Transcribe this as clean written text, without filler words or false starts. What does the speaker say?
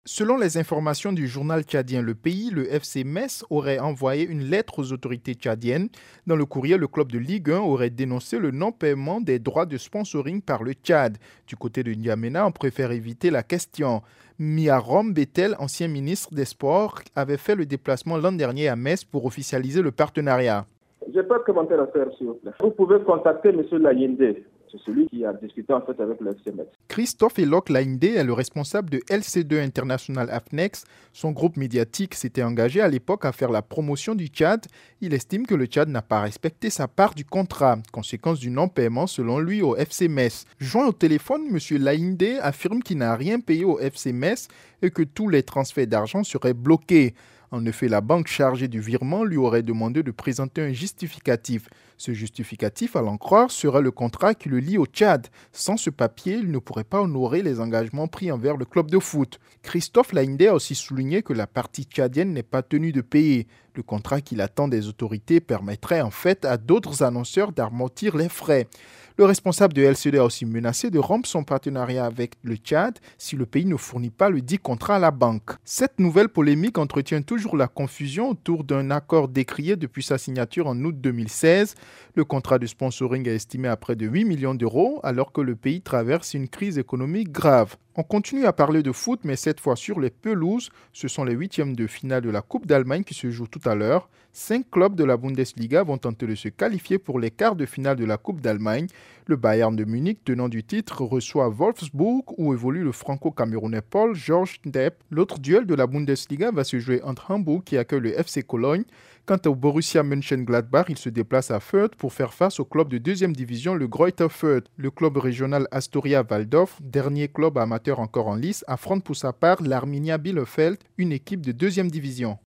Selon les informations du journal tchadien Le Pays, le FC Metz aurait envoyé une lettre aux autorités tchadiennes. Dans le courrier, le club de Ligue 1 aurait dénoncé le non-paiement des droits de sponsoring par le Tchad. Du côté de N'Djamena, on préfère éviter la question. Miarom Betel, ancien ministre des Sports, avait fait le déplacement l'an dernier à Metz pour officialiser le partenariat. Je n'ai pas de commentaire à faire, s'il vous plaît. Vous pouvez contacter M. Layinde. C'est celui qui a discuté en fait avec le FC Metz. Christophe Elok Lainde est le responsable de LC2 International AFNEX. Son groupe médiatique s'était engagé à l'époque à faire la promotion du Tchad. Il estime que le Tchad n'a pas respecté sa part du contrat, conséquence du non-paiement selon lui au FC Metz. Joint au téléphone, M. Lainde affirme qu'il n'a rien payé au FC Metz et que tous les transferts d'argent seraient bloqués. En effet, la banque chargée du virement lui aurait demandé de présenter un justificatif. Ce justificatif, à l'en croire, sera le contrat qui le lie au Tchad. Sans ce papier, il ne pourrait pas honorer les engagements pris envers le club de foot. Christophe Lainde a aussi souligné que la partie tchadienne n'est pas tenue de payer. Le contrat qu'il attend des autorités permettrait en fait à d'autres annonceurs d'amortir les frais. Le responsable de LCD a aussi menacé de rompre son partenariat avec le Tchad si le pays ne fournit pas le dit contrat à la banque. Cette nouvelle polémique entretient toujours la confusion autour d'un accord décrié depuis sa signature en août 2016. Le contrat de sponsoring est estimé à près de 8 millions d'euros alors que le pays traverse une crise économique grave. On continue à parler de foot, mais cette fois sur les pelouses. Ce sont les huitièmes de finale de la Coupe d'Allemagne qui se jouent tout à l'heure. 5 clubs de la Bundesliga vont tenter de se qualifier pour les quarts de finale de la Coupe d'Allemagne. Le Bayern de Munich, tenant du titre, reçoit Wolfsburg où évolue le franco-camerounais Paul George Depp. L'autre duel de la Bundesliga va se jouer entre Hambourg qui accueille le FC Cologne. Quant au Borussia Mönchengladbach, il se déplace à Fürth pour faire face au club de deuxième division, le Greuther Fürth. Le club régional Astoria Waldorf, dernier club amateur encore en lice, affronte pour sa part l'Arminia Bielefeld, une équipe de deuxième division.